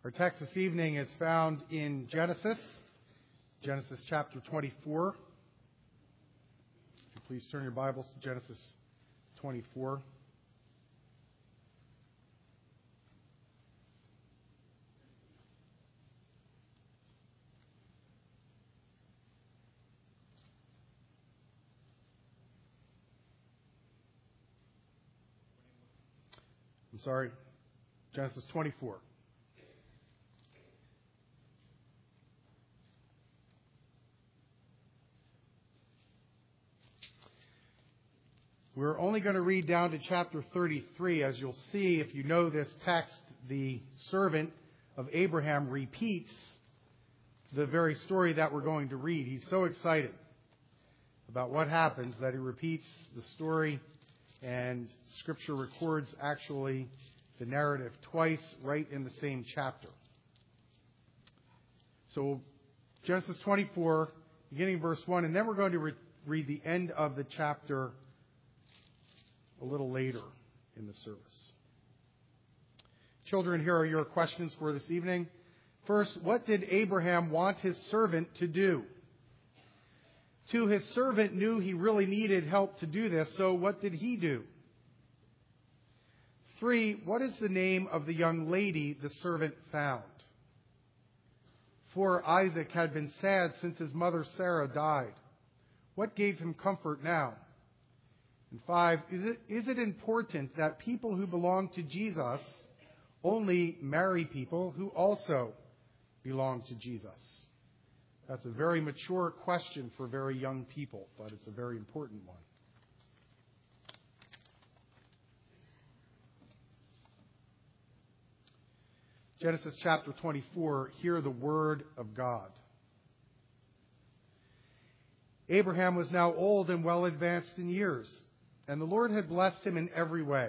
Our text this evening is found in Genesis chapter 24. Please turn your Bibles to Genesis 24. Genesis 24. We're only going to read down to chapter 33. As you'll see, if you know this text, the servant of Abraham repeats the very story that we're going to read. He's so excited about what happens that he repeats the story, and Scripture records actually the narrative twice right in the same chapter. So Genesis 24, beginning verse 1, and then we're going to read the end of the chapter a little later in the service. Children, here are your questions for this evening. First, what did Abraham want his servant to do? 2, his servant knew he really needed help to do this, so what did he do? 3, what is the name of the young lady the servant found? 4, Isaac had been sad since his mother Sarah died. What gave him comfort now? And 5, is it important that people who belong to Jesus only marry people who also belong to Jesus? That's a very mature question for very young people, but it's a very important one. Genesis chapter 24, hear the word of God. Abraham was now old and well advanced in years, and the Lord had blessed him in every way.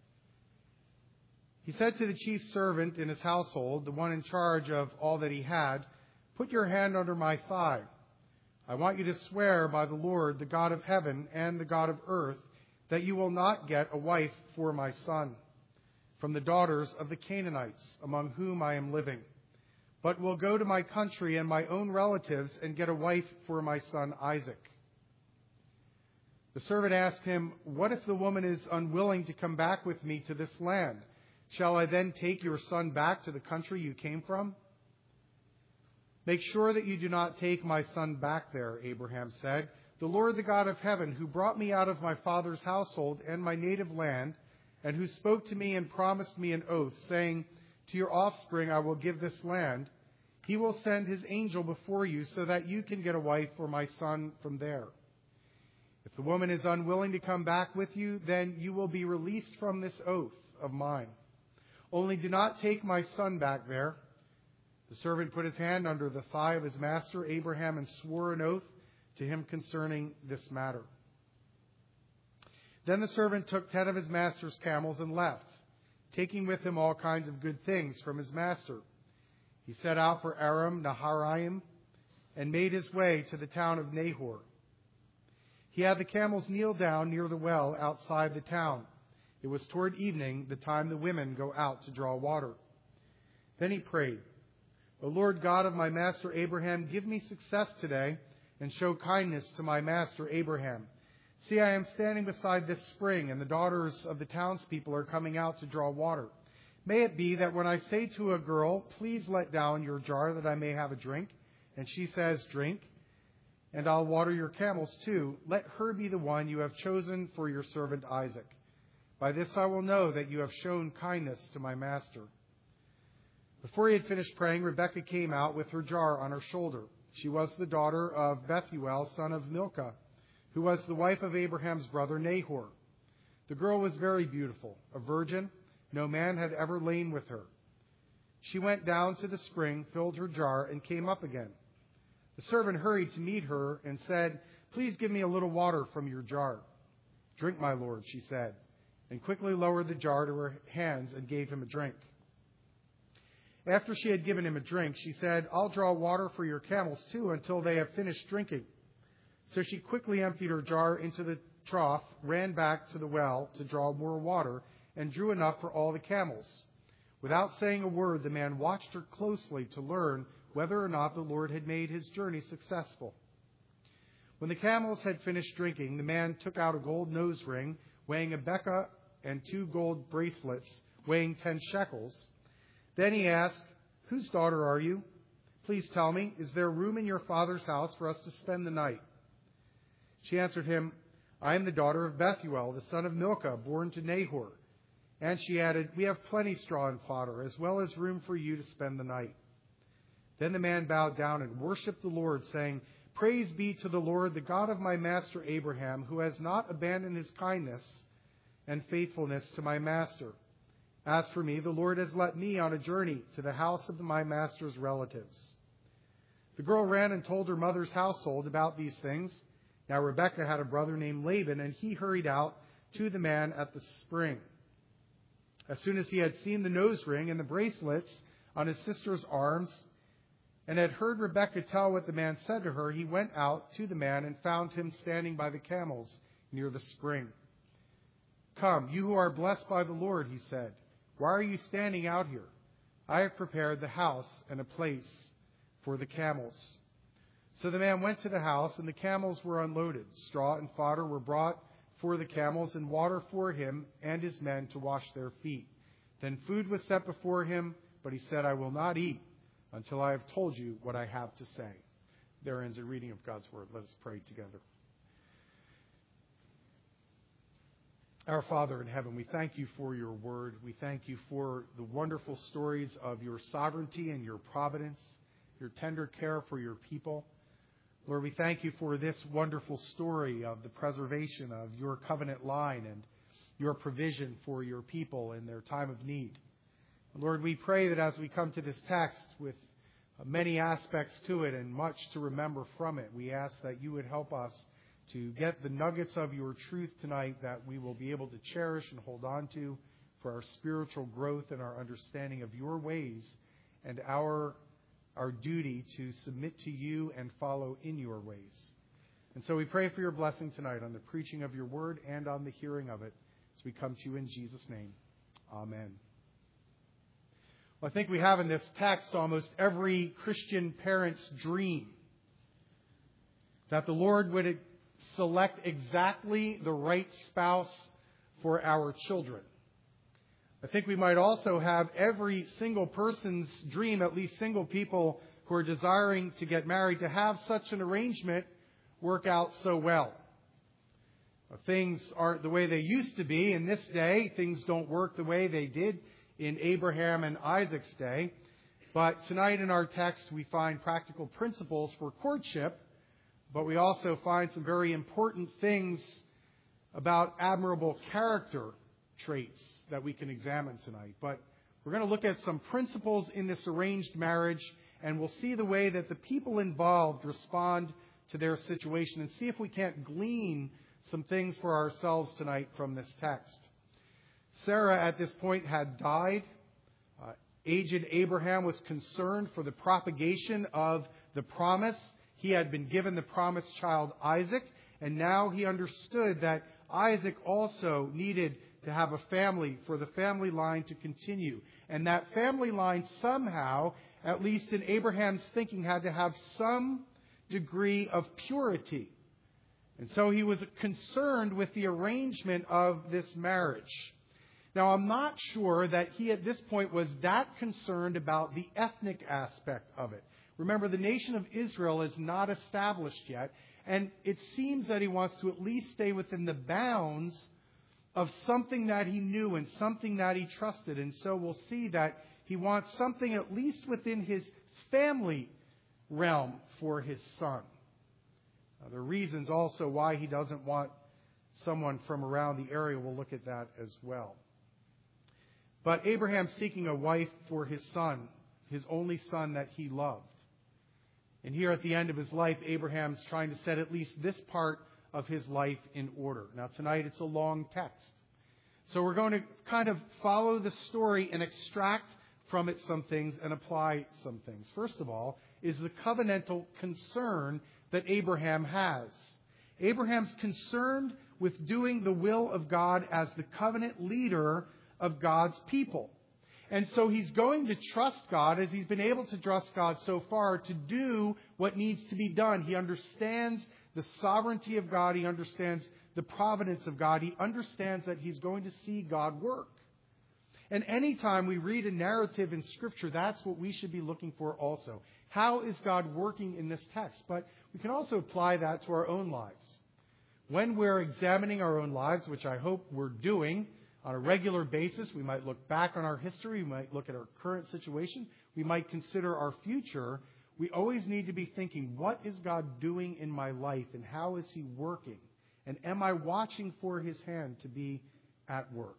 He said to the chief servant in his household, the one in charge of all that he had, "Put your hand under my thigh. I want you to swear by the Lord, the God of heaven and the God of earth, that you will not get a wife for my son from the daughters of the Canaanites among whom I am living, but will go to my country and my own relatives and get a wife for my son Isaac." The servant asked him, "What if the woman is unwilling to come back with me to this land? Shall I then take your son back to the country you came from?" "Make sure that you do not take my son back there," Abraham said. "The Lord, the God of heaven, who brought me out of my father's household and my native land, and who spoke to me and promised me an oath, saying, 'To your offspring I will give this land,' he will send his angel before you so that you can get a wife for my son from there. If the woman is unwilling to come back with you, then you will be released from this oath of mine. Only do not take my son back there." The servant put his hand under the thigh of his master Abraham and swore an oath to him concerning this matter. Then the servant took 10 of his master's camels and left, taking with him all kinds of good things from his master. He set out for Aram Naharaim and made his way to the town of Nahor. He had the camels kneel down near the well outside the town. It was toward evening, the time the women go out to draw water. Then he prayed, "O Lord God of my master Abraham, give me success today and show kindness to my master Abraham. See, I am standing beside this spring, and the daughters of the townspeople are coming out to draw water. May it be that when I say to a girl, 'Please let down your jar that I may have a drink,' and she says, 'Drink,' and I'll water your camels too, let her be the one you have chosen for your servant Isaac. By this I will know that you have shown kindness to my master." Before he had finished praying, Rebekah came out with her jar on her shoulder. She was the daughter of Bethuel, son of Milcah, who was the wife of Abraham's brother Nahor. The girl was very beautiful, a virgin. No man had ever lain with her. She went down to the spring, filled her jar, and came up again. The servant hurried to meet her and said, "Please give me a little water from your jar." "Drink, my lord," she said, and quickly lowered the jar to her hands and gave him a drink. After she had given him a drink, she said, "I'll draw water for your camels too until they have finished drinking." So she quickly emptied her jar into the trough, ran back to the well to draw more water, and drew enough for all the camels. Without saying a word, the man watched her closely to learn whether or not the Lord had made his journey successful. When the camels had finished drinking, the man took out a gold nose ring weighing a beka and 2 gold bracelets weighing 10 shekels. Then he asked, "Whose daughter are you? Please tell me, is there room in your father's house for us to spend the night?" She answered him, "I am the daughter of Bethuel, the son of Milcah, born to Nahor." And she added, "We have plenty straw and fodder, as well as room for you to spend the night." Then the man bowed down and worshipped the Lord, saying, "Praise be to the Lord, the God of my master Abraham, who has not abandoned his kindness and faithfulness to my master. As for me, the Lord has let me on a journey to the house of my master's relatives." The girl ran and told her mother's household about these things. Now Rebekah had a brother named Laban, and he hurried out to the man at the spring. As soon as he had seen the nose ring and the bracelets on his sister's arms, and had heard Rebekah tell what the man said to her, he went out to the man and found him standing by the camels near the spring. "Come, you who are blessed by the Lord," he said. "Why are you standing out here? I have prepared the house and a place for the camels." So the man went to the house, and the camels were unloaded. Straw and fodder were brought for the camels, and water for him and his men to wash their feet. Then food was set before him, but he said, "I will not eat until I have told you what I have to say." There ends a reading of God's Word. Let us pray together. Our Father in heaven, we thank you for your Word. We thank you for the wonderful stories of your sovereignty and your providence, your tender care for your people. Lord, we thank you for this wonderful story of the preservation of your covenant line and your provision for your people in their time of need. Lord, we pray that as we come to this text with many aspects to it and much to remember from it, we ask that you would help us to get the nuggets of your truth tonight that we will be able to cherish and hold on to for our spiritual growth and our understanding of your ways and our duty to submit to you and follow in your ways. And so we pray for your blessing tonight on the preaching of your word and on the hearing of it as we come to you in Jesus' name. Amen. Well, I think we have in this text almost every Christian parent's dream, that the Lord would select exactly the right spouse for our children. I think we might also have every single person's dream, at least single people who are desiring to get married, to have such an arrangement work out so well. Things aren't the way they used to be in this day. Things don't work the way they did in Abraham and Isaac's day. But tonight in our text we find practical principles for courtship, but we also find some very important things about admirable character traits that we can examine tonight. But we're going to look at some principles in this arranged marriage, and we'll see the way that the people involved respond to their situation and see if we can't glean some things for ourselves tonight from this text. Sarah at this point had died. Aged Abraham was concerned for the propagation of the promise. He had been given the promised child Isaac, and now he understood that Isaac also needed to have a family for the family line to continue. And that family line somehow, at least in Abraham's thinking, had to have some degree of purity. And so he was concerned with the arrangement of this marriage. Now, I'm not sure that he at this point was that concerned about the ethnic aspect of it. Remember, the nation of Israel is not established yet, and it seems that he wants to at least stay within the bounds of something that he knew and something that he trusted. And so we'll see that he wants something at least within his family realm for his son. There are reasons also why he doesn't want someone from around the area. We'll look at that as well. But Abraham's seeking a wife for his son, his only son that he loved. And here at the end of his life, Abraham's trying to set at least this part of his life in order. Now tonight it's a long text. So we're going to kind of follow the story and extract from it some things and apply some things. First of all is the covenantal concern that Abraham has. Abraham's concerned with doing the will of God as the covenant leader of God's people. And so he's going to trust God, as he's been able to trust God so far, to do what needs to be done. He understands the sovereignty of God. He understands the providence of God. He understands that he's going to see God work. And anytime we read a narrative in Scripture, that's what we should be looking for also. How is God working in this text? But we can also apply that to our own lives. When we're examining our own lives, which I hope we're doing on a regular basis, we might look back on our history, we might look at our current situation, we might consider our future. We always need to be thinking, what is God doing in my life and how is he working? And am I watching for his hand to be at work?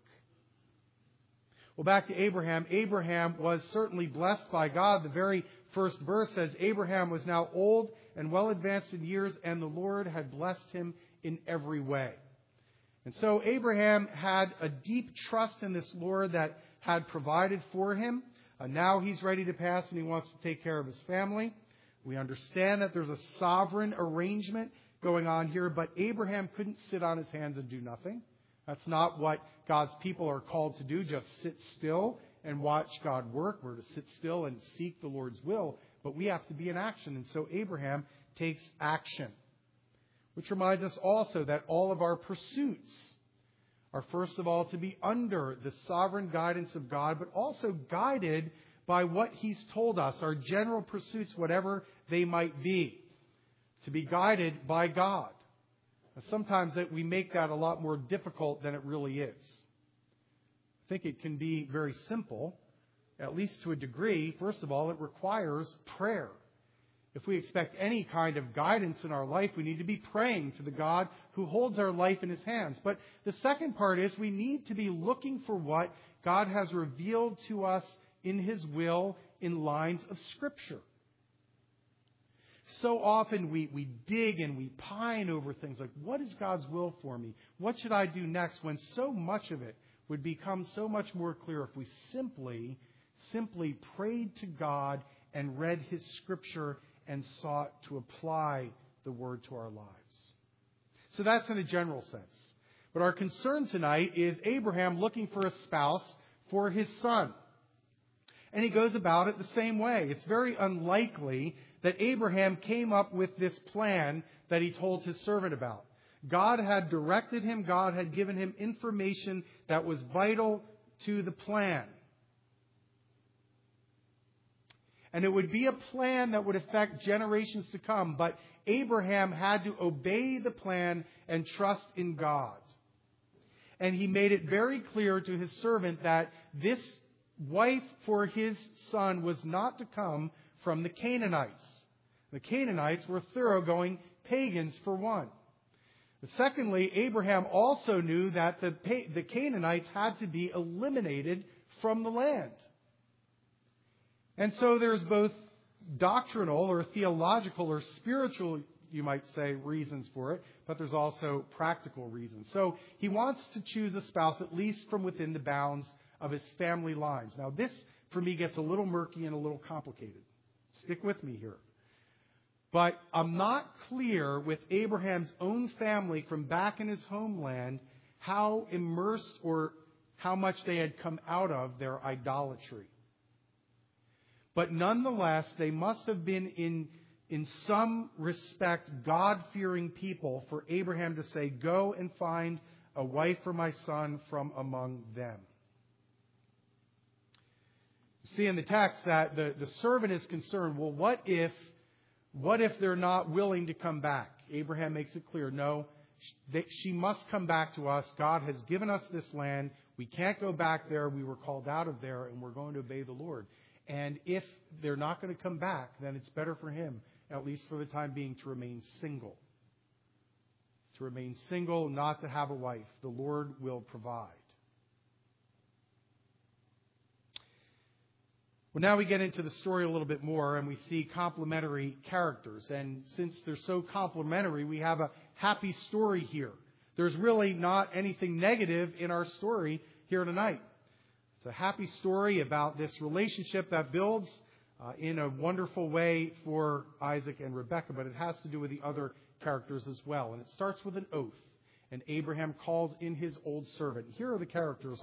Well, back to Abraham. Abraham was certainly blessed by God. The very first verse says, Abraham was now old and well advanced in years, and the Lord had blessed him in every way. And so Abraham had a deep trust in this Lord that had provided for him. Now he's ready to pass and he wants to take care of his family. We understand that there's a sovereign arrangement going on here, but Abraham couldn't sit on his hands and do nothing. That's not what God's people are called to do, just sit still and watch God work. We're to sit still and seek the Lord's will, but we have to be in action. And so Abraham takes action. Which reminds us also that all of our pursuits are first of all to be under the sovereign guidance of God, but also guided by what he's told us, our general pursuits, whatever they might be, to be guided by God. Now, sometimes that we make that a lot more difficult than it really is. I think it can be very simple, at least to a degree. First of all, it requires prayer. If we expect any kind of guidance in our life, we need to be praying to the God who holds our life in his hands. But the second part is we need to be looking for what God has revealed to us in his will in lines of Scripture. So often we dig and we pine over things like, what is God's will for me? What should I do next? When so much of it would become so much more clear if we simply prayed to God and read his Scripture and sought to apply the Word to our lives. So that's in a general sense. But our concern tonight is Abraham looking for a spouse for his son. And he goes about it the same way. It's very unlikely that Abraham came up with this plan that he told his servant about. God had directed him. God had given him information that was vital to the plan. And it would be a plan that would affect generations to come. But Abraham had to obey the plan and trust in God. And he made it very clear to his servant that this wife for his son was not to come from the Canaanites. The Canaanites were thoroughgoing pagans, for one. But secondly, Abraham also knew that the Canaanites had to be eliminated from the land. And so there's both doctrinal or theological or spiritual, you might say, reasons for it, but there's also practical reasons. So he wants to choose a spouse at least from within the bounds of his family lines. Now this, for me, gets a little murky and a little complicated. Stick with me here. But I'm not clear with Abraham's own family from back in his homeland how immersed or how much they had come out of their idolatry. But nonetheless, they must have been in some respect God-fearing people for Abraham to say, go and find a wife for my son from among them. You see in the text that the servant is concerned, well, what if they're not willing to come back? Abraham makes it clear, no, she must come back to us. God has given us this land. We can't go back there. We were called out of there, and we're going to obey the Lord. And if they're not going to come back, then it's better for him, at least for the time being, to remain single. To remain single, not to have a wife. The Lord will provide. Well, now we get into the story a little bit more, and we see complementary characters. And since they're so complementary, we have a happy story here. There's really not anything negative in our story here tonight. It's a happy story about this relationship that builds in a wonderful way for Isaac and Rebekah, but it has to do with the other characters as well. And it starts with an oath. And Abraham calls in his old servant. Here are the characters I'll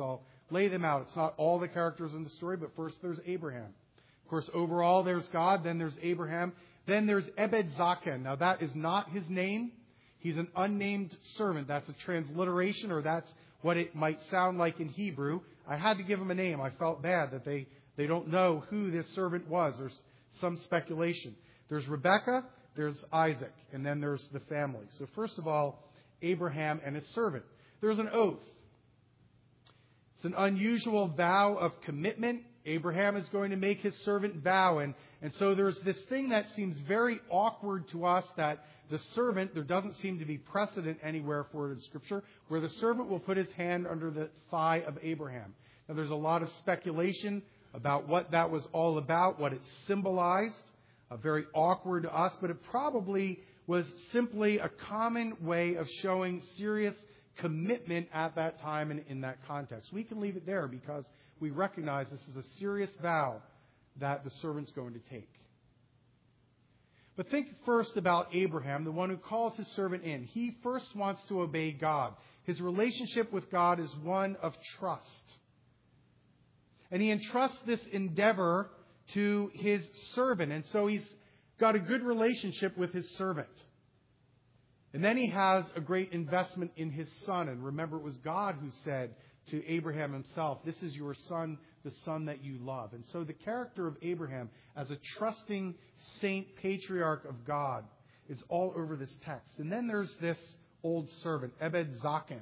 lay them out. It's not all the characters in the story, but first there's Abraham. Of course, overall there's God, then there's Abraham, then there's Ebed Zaken. Now that is not his name. He's an unnamed servant. That's a transliteration, or that's what it might sound like in Hebrew. I had to give him a name. I felt bad that they don't know who this servant was. There's some speculation. There's Rebekah, there's Isaac, and then there's the family. So first of all, Abraham and his servant. There's an oath. It's an unusual vow of commitment. Abraham is going to make his servant vow. And so there's this thing that seems very awkward to us, that the servant, there doesn't seem to be precedent anywhere for it in Scripture, where the servant will put his hand under the thigh of Abraham. Now there's a lot of speculation about what that was all about, what it symbolized. Very awkward to us, but it probably was simply a common way of showing serious commitment at that time and in that context. We can leave it there because we recognize this is a serious vow that the servant's going to take. But think first about Abraham, the one who calls his servant in. He first wants to obey God. His relationship with God is one of trust. And he entrusts this endeavor to his servant. And so he's got a good relationship with his servant. And then he has a great investment in his son. And remember, it was God who said to Abraham himself, "This is your son, the son that you love." And so the character of Abraham as a trusting saint patriarch of God is all over this text. And then there's this old servant, Ebed Zaken.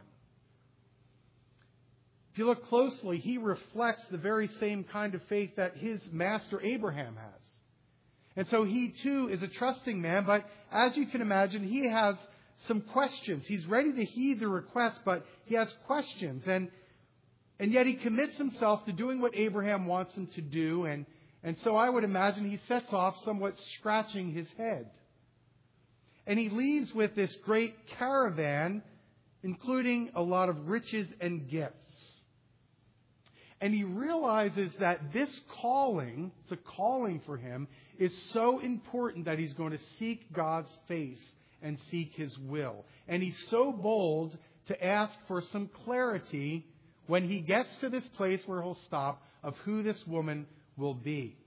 If you look closely, he reflects the very same kind of faith that his master Abraham has. And so he too is a trusting man, but as you can imagine, he has some questions. He's ready to heed the request, but he has questions. And yet he commits himself to doing what Abraham wants him to do. And so I would imagine he sets off somewhat scratching his head. And he leaves with this great caravan, including a lot of riches and gifts. And he realizes that this calling, it's a calling for him, is so important that he's going to seek God's face and seek His will. And he's so bold to ask for some clarity when he gets to this place where he'll stop of who this woman will be.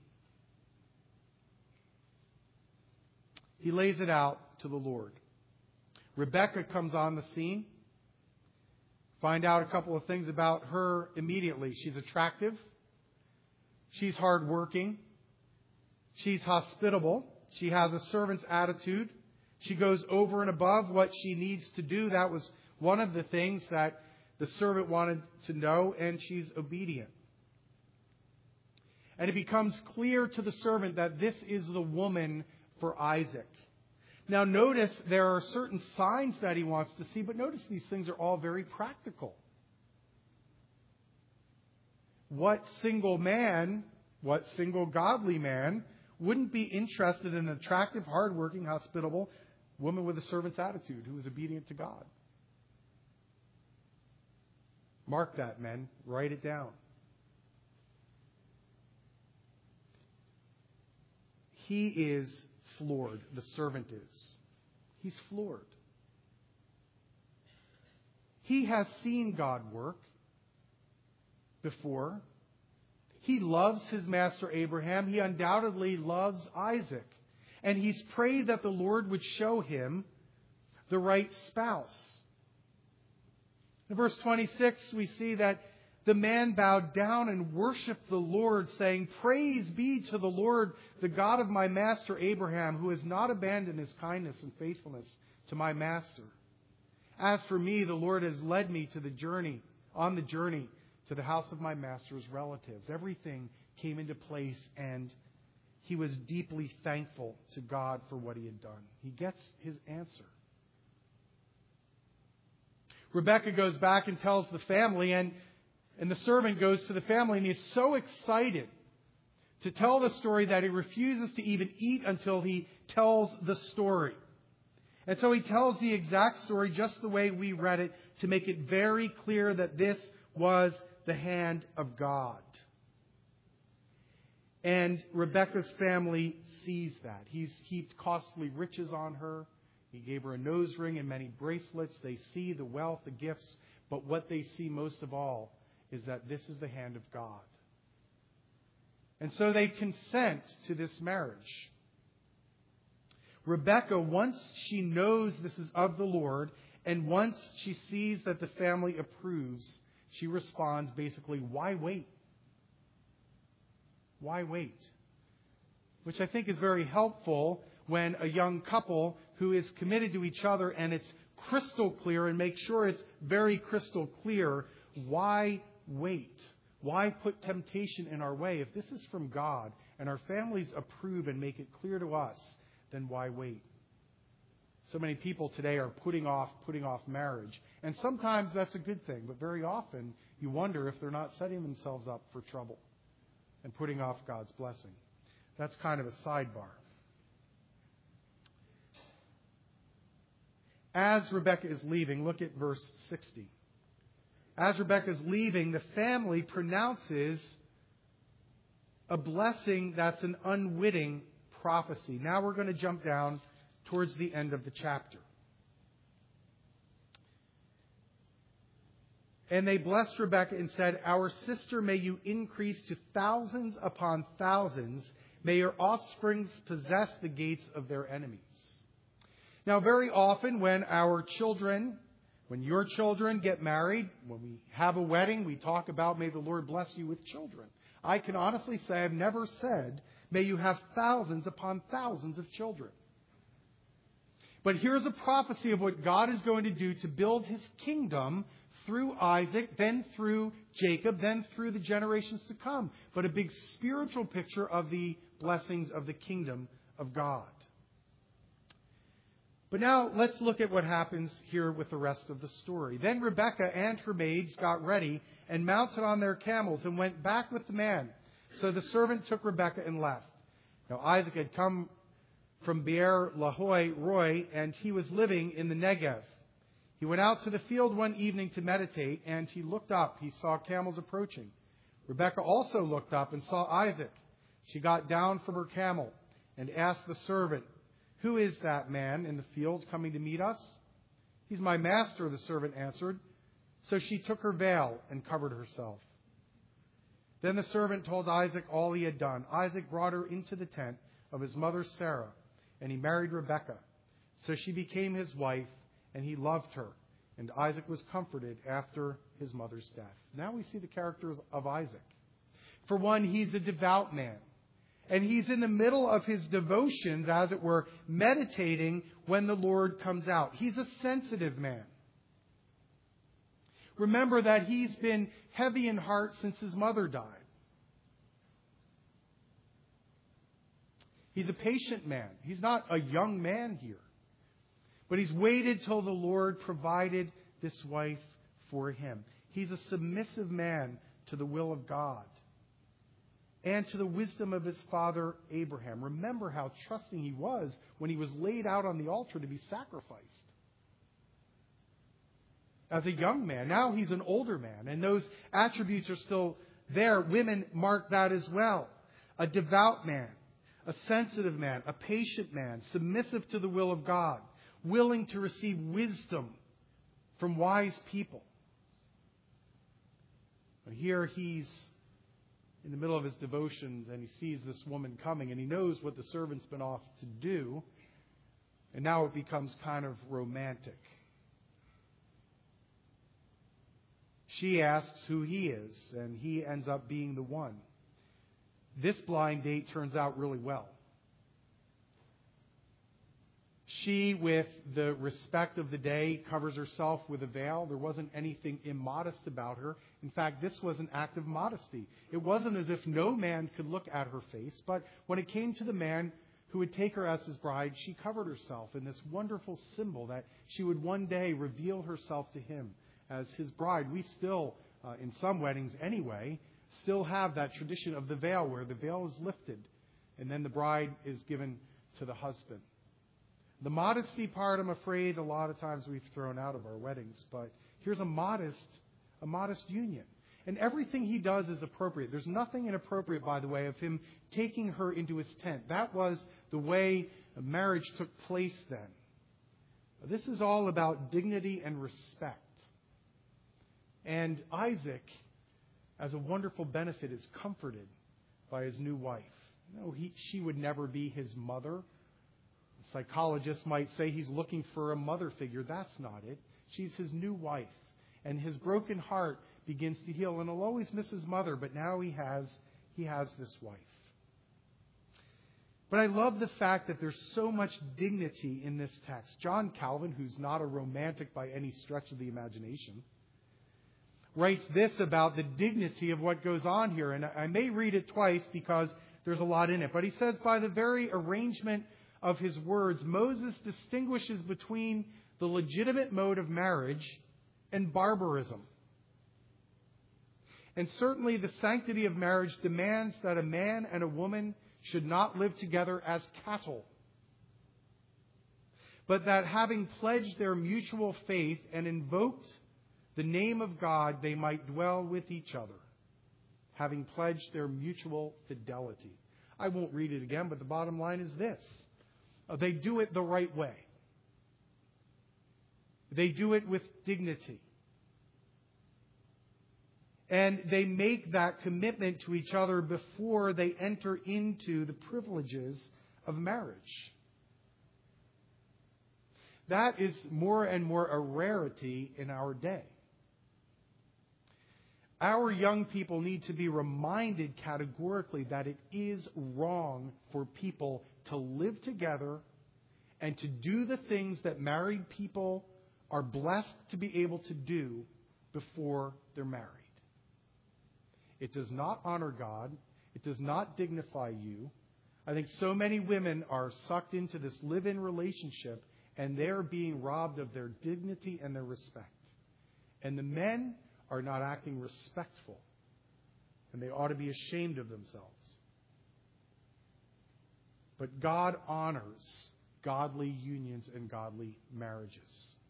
He lays it out to the Lord. Rebekah comes on the scene. Find out a couple of things about her immediately. She's attractive. She's hardworking. She's hospitable. She has a servant's attitude. She goes over and above what she needs to do. That was one of the things that the servant wanted to know, and she's obedient. And it becomes clear to the servant that this is the woman for Isaac. Now notice there are certain signs that he wants to see, but notice these things are all very practical. What single man, what single godly man wouldn't be interested in an attractive, hardworking, hospitable woman with a servant's attitude who is obedient to God? Mark that, men. Write it down. He is floored. The servant is. He's floored. He has seen God work before. He loves his master Abraham. He undoubtedly loves Isaac. And he's prayed that the Lord would show him the right spouse. In verse 26, we see that the man bowed down and worshiped the Lord, saying, "Praise be to the Lord, the God of my master Abraham, who has not abandoned his kindness and faithfulness to my master. As for me, the Lord has led me on the journey to the house of my master's relatives." Everything came into place, and he was deeply thankful to God for what he had done. He gets his answer. Rebekah goes back and tells the family, and the servant goes to the family, and he's so excited to tell the story that he refuses to even eat until he tells the story. And so he tells the exact story just the way we read it, to make it very clear that this was the hand of God. And Rebekah's family sees that. He's heaped costly riches on her. He gave her a nose ring and many bracelets. They see the wealth, the gifts, but what they see most of all is that this is the hand of God. And so they consent to this marriage. Rebekah, once she knows this is of the Lord, and once she sees that the family approves, she responds basically, why wait? Why wait? Which I think is very helpful when a young couple who is committed to each other and it's crystal clear, and make sure it's very crystal clear, why wait? Why put temptation in our way? If this is from God and our families approve and make it clear to us, then why wait? So many people today are putting off marriage. And sometimes that's a good thing, but very often you wonder if they're not setting themselves up for trouble and putting off God's blessing. That's kind of a sidebar. As Rebekah is leaving, look at verse 60. As Rebekah is leaving, the family pronounces a blessing that's an unwitting prophecy. Now we're going to jump down towards the end of the chapter. And they blessed Rebekah and said, "Our sister, may you increase to thousands upon thousands. May your offspring possess the gates of their enemies." Now, very often when your children get married, when we have a wedding, we talk about, may the Lord bless you with children. I can honestly say I've never said, may you have thousands upon thousands of children. But here's a prophecy of what God is going to do to build His kingdom through Isaac, then through Jacob, then through the generations to come. But a big spiritual picture of the blessings of the kingdom of God. But now let's look at what happens here with the rest of the story. Then Rebekah and her maids got ready and mounted on their camels and went back with the man. So the servant took Rebekah and left. Now Isaac had come from Beer Lahai Roi, and he was living in the Negev. He went out to the field one evening to meditate, and he looked up. He saw camels approaching. Rebekah also looked up and saw Isaac. She got down from her camel and asked the servant, "Who is that man in the field coming to meet us?" "He's my master," the servant answered. So she took her veil and covered herself. Then the servant told Isaac all he had done. Isaac brought her into the tent of his mother Sarah, and he married Rebekah. So she became his wife, and he loved her. And Isaac was comforted after his mother's death. Now we see the characters of Isaac. For one, he's a devout man. And he's in the middle of his devotions, as it were, meditating when the Lord comes out. He's a sensitive man. Remember that he's been heavy in heart since his mother died. He's a patient man. He's not a young man here. But he's waited till the Lord provided this wife for him. He's a submissive man to the will of God and to the wisdom of his father Abraham. Remember how trusting he was when he was laid out on the altar to be sacrificed. As a young man, now he's an older man, and those attributes are still there. Women mark that as well. A devout man, a sensitive man, a patient man, submissive to the will of God, willing to receive wisdom from wise people. But here he's in the middle of his devotions, and he sees this woman coming, and he knows what the servant's been off to do, and now it becomes kind of romantic. She asks who he is, and he ends up being the one. This blind date turns out really well. She, with the respect of the day, covers herself with a veil. There wasn't anything immodest about her. In fact, this was an act of modesty. It wasn't as if no man could look at her face, but when it came to the man who would take her as his bride, she covered herself in this wonderful symbol that she would one day reveal herself to him as his bride. We still, in some weddings anyway, still have that tradition of the veil, where the veil is lifted and then the bride is given to the husband. The modesty part, I'm afraid, a lot of times we've thrown out of our weddings. But here's a modest union. And everything he does is appropriate. There's nothing inappropriate, by the way, of him taking her into his tent. That was the way marriage took place then. This is all about dignity and respect. And Isaac as a wonderful benefit, is comforted by his new wife. No, she would never be his mother. Psychologists might say he's looking for a mother figure. That's not it. She's his new wife. And his broken heart begins to heal. And he'll always miss his mother, but now he has this wife. But I love the fact that there's so much dignity in this text. John Calvin, who's not a romantic by any stretch of the imagination, writes this about the dignity of what goes on here. And I may read it twice because there's a lot in it. But he says, by the very arrangement of his words, Moses distinguishes between the legitimate mode of marriage and barbarism. And certainly the sanctity of marriage demands that a man and a woman should not live together as cattle, but that having pledged their mutual faith and invoked the name of God, they might dwell with each other, having pledged their mutual fidelity. I won't read it again, but the bottom line is this. They do it the right way. They do it with dignity. And they make that commitment to each other before they enter into the privileges of marriage. That is more and more a rarity in our day. Our young people need to be reminded categorically that it is wrong for people to live together and to do the things that married people are blessed to be able to do before they're married. It does not honor God. It does not dignify you. I think so many women are sucked into this live-in relationship and they're being robbed of their dignity and their respect. And the men are not acting respectful. And they ought to be ashamed of themselves. But God honors godly unions and godly marriages.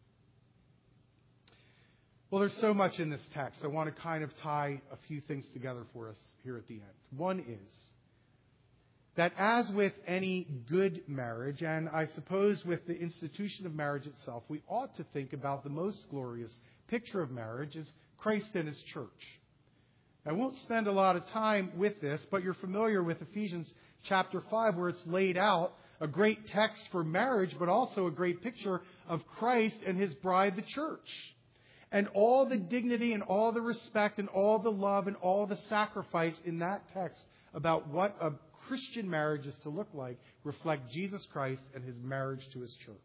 Well, there's so much in this text. I want to kind of tie a few things together for us here at the end. One is that as with any good marriage, and I suppose with the institution of marriage itself, we ought to think about the most glorious picture of marriage as Christ and His church. I won't spend a lot of time with this, but you're familiar with Ephesians chapter 5, where it's laid out, a great text for marriage, but also a great picture of Christ and His bride, the church. And all the dignity and all the respect and all the love and all the sacrifice in that text about what a Christian marriage is to look like reflect Jesus Christ and His marriage to His church.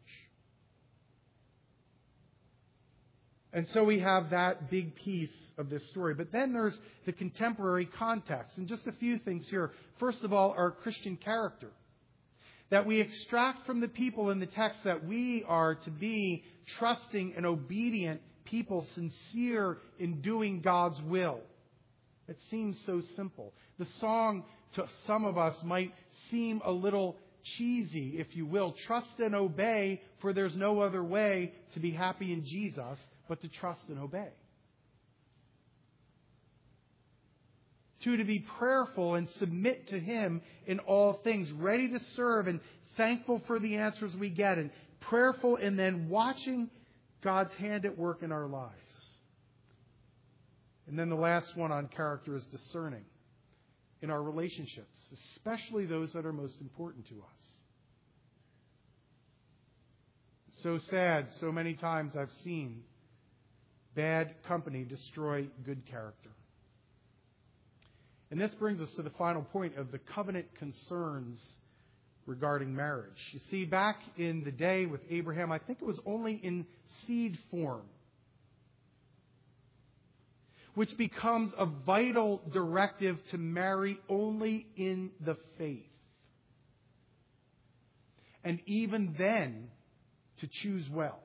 And so we have that big piece of this story. But then there's the contemporary context. And just a few things here. First of all, our Christian character. That we extract from the people in the text that we are to be trusting and obedient people, sincere in doing God's will. It seems so simple. The song to some of us might seem a little cheesy, if you will. Trust and obey, for there's no other way to be happy in Jesus but to trust and obey. To be prayerful and submit to Him in all things, ready to serve and thankful for the answers we get, and prayerful and then watching God's hand at work in our lives. And then the last one on character is discerning in our relationships, especially those that are most important to us. So sad, so many times I've seen bad company destroy good character. And this brings us to the final point of the covenant concerns regarding marriage. You see, back in the day with Abraham, I think it was only in seed form, which becomes a vital directive to marry only in the faith. And even then, to choose well.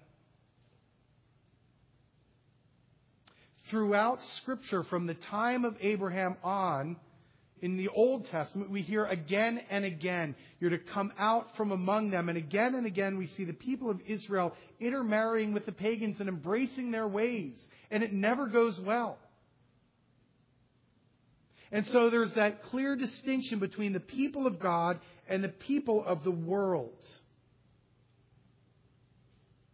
Throughout Scripture, from the time of Abraham on, in the Old Testament, we hear again and again, you're to come out from among them. And again, we see the people of Israel intermarrying with the pagans and embracing their ways. And it never goes well. And so there's that clear distinction between the people of God and the people of the world.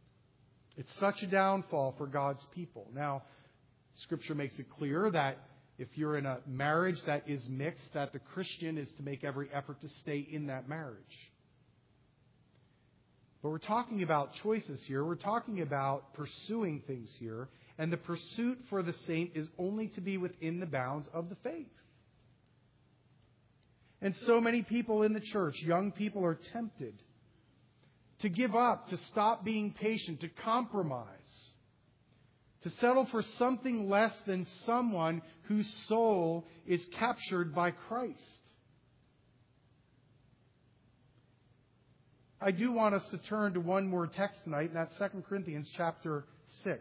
It's such a downfall for God's people. Now, Scripture makes it clear that if you're in a marriage that is mixed, that the Christian is to make every effort to stay in that marriage. But we're talking about choices here. We're talking about pursuing things here. And the pursuit for the saint is only to be within the bounds of the faith. And so many people in the church, young people, are tempted to give up, to stop being patient, to compromise, to settle for something less than someone whose soul is captured by Christ. I do want us to turn to one more text tonight, and that's 2 Corinthians chapter 6.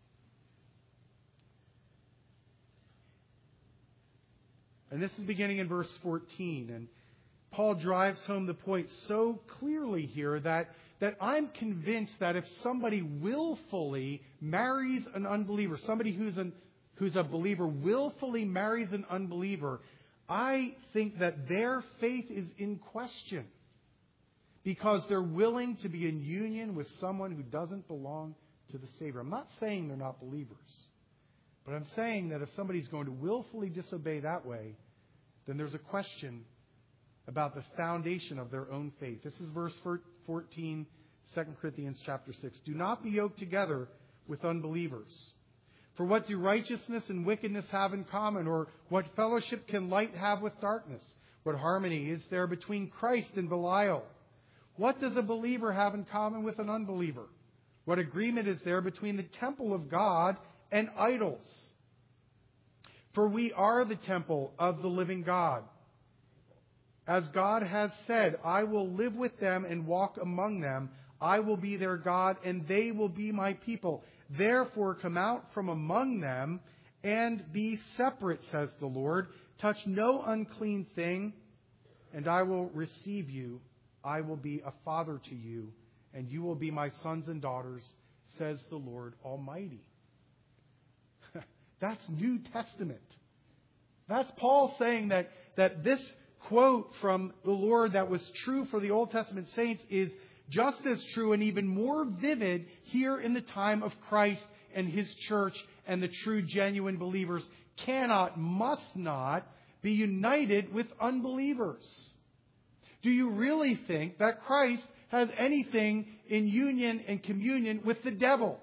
And this is beginning in verse 14. And Paul drives home the point so clearly here that I'm convinced that if somebody willfully marries an unbeliever, somebody who's a believer willfully marries an unbeliever, I think that their faith is in question. Because they're willing to be in union with someone who doesn't belong to the Savior. I'm not saying they're not believers. But I'm saying that if somebody's going to willfully disobey that way, then there's a question about the foundation of their own faith. This is verse 14, 2 Corinthians chapter 6. Do not be yoked together with unbelievers. For what do righteousness and wickedness have in common? Or what fellowship can light have with darkness? What harmony is there between Christ and Belial? What does a believer have in common with an unbeliever? What agreement is there between the temple of God and idols? For we are the temple of the living God. As God has said, I will live with them and walk among them. I will be their God, and they will be my people. Therefore come out from among them and be separate, says the Lord. Touch no unclean thing, and I will receive you. I will be a father to you, and you will be my sons and daughters, says the Lord Almighty. That's New Testament. That's Paul saying that this quote from the Lord that was true for the Old Testament saints is just as true and even more vivid here in the time of Christ and His church, and the true, genuine believers cannot, must not be united with unbelievers. Do you really think that Christ has anything in union and communion with the devil?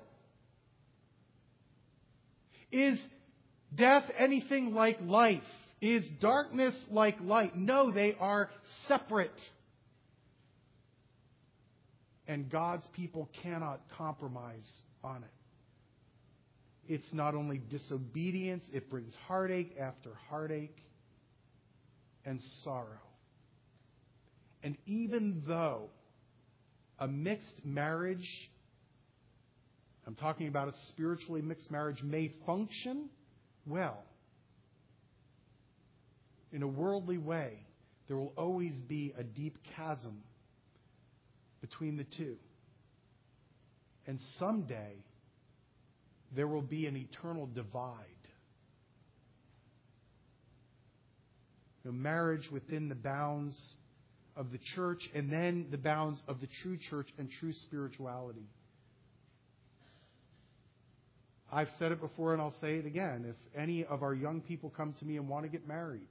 Is death anything like life? Is darkness like light? No, they are separate. And God's people cannot compromise on it. It's not only disobedience, it brings heartache after heartache and sorrow. And even though a mixed marriage, I'm talking about a spiritually mixed marriage, may function well, in a worldly way, there will always be a deep chasm between the two. And someday, there will be an eternal divide. Marriage within the bounds of the church, and then the bounds of the true church and true spirituality. I've said it before and I'll say it again. If any of our young people come to me and want to get married,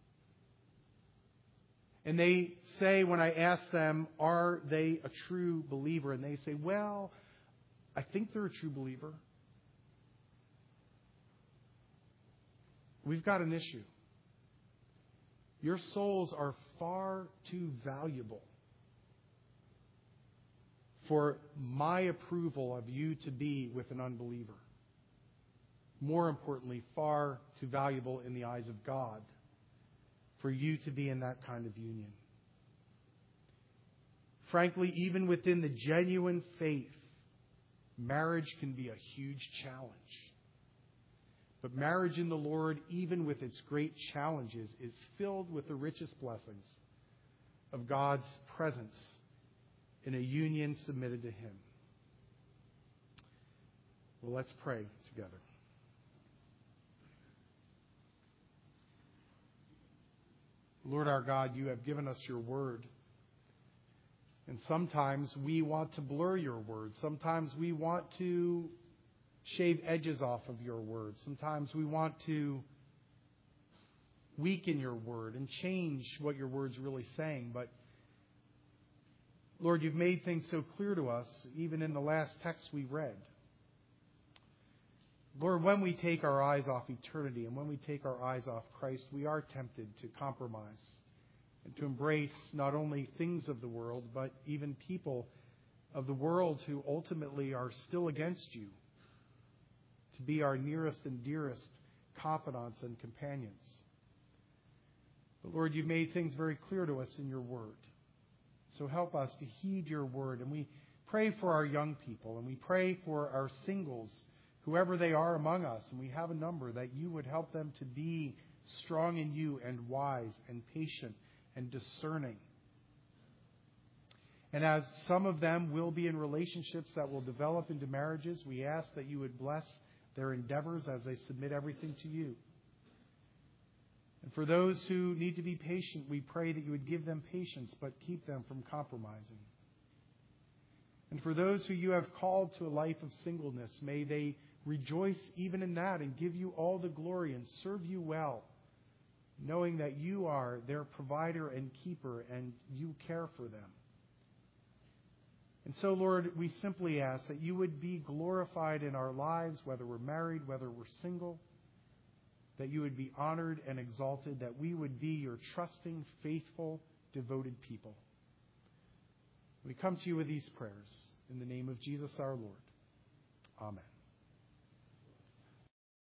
and they say, when I ask them, are they a true believer? And they say, well, I think they're a true believer. We've got an issue. Your souls are far too valuable for my approval of you to be with an unbeliever. More importantly, far too valuable in the eyes of God for you to be in that kind of union. Frankly, even within the genuine faith, marriage can be a huge challenge. But marriage in the Lord, even with its great challenges, is filled with the richest blessings of God's presence in a union submitted to Him. Well, let's pray together. Lord our God, you have given us your word. And sometimes we want to blur your word. Sometimes we want to shave edges off of your word. Sometimes we want to weaken your word and change what your word's really saying. But Lord, you've made things so clear to us, even in the last text we read. Lord, when we take our eyes off eternity and when we take our eyes off Christ, we are tempted to compromise and to embrace not only things of the world, but even people of the world who ultimately are still against you, to be our nearest and dearest confidants and companions. But Lord, you've made things very clear to us in your word. So help us to heed your word. And we pray for our young people, and we pray for our singles, whoever they are among us, and we have a number, that you would help them to be strong in you and wise and patient and discerning. And as some of them will be in relationships that will develop into marriages, we ask that you would bless their endeavors as they submit everything to you. And for those who need to be patient, we pray that you would give them patience, but keep them from compromising. And for those who you have called to a life of singleness, may they rejoice even in that and give you all the glory and serve you well, knowing that you are their provider and keeper and you care for them. And so, Lord, we simply ask that you would be glorified in our lives, whether we're married, whether we're single, that you would be honored and exalted, that we would be your trusting, faithful, devoted people. We come to you with these prayers in the name of Jesus our Lord. Amen.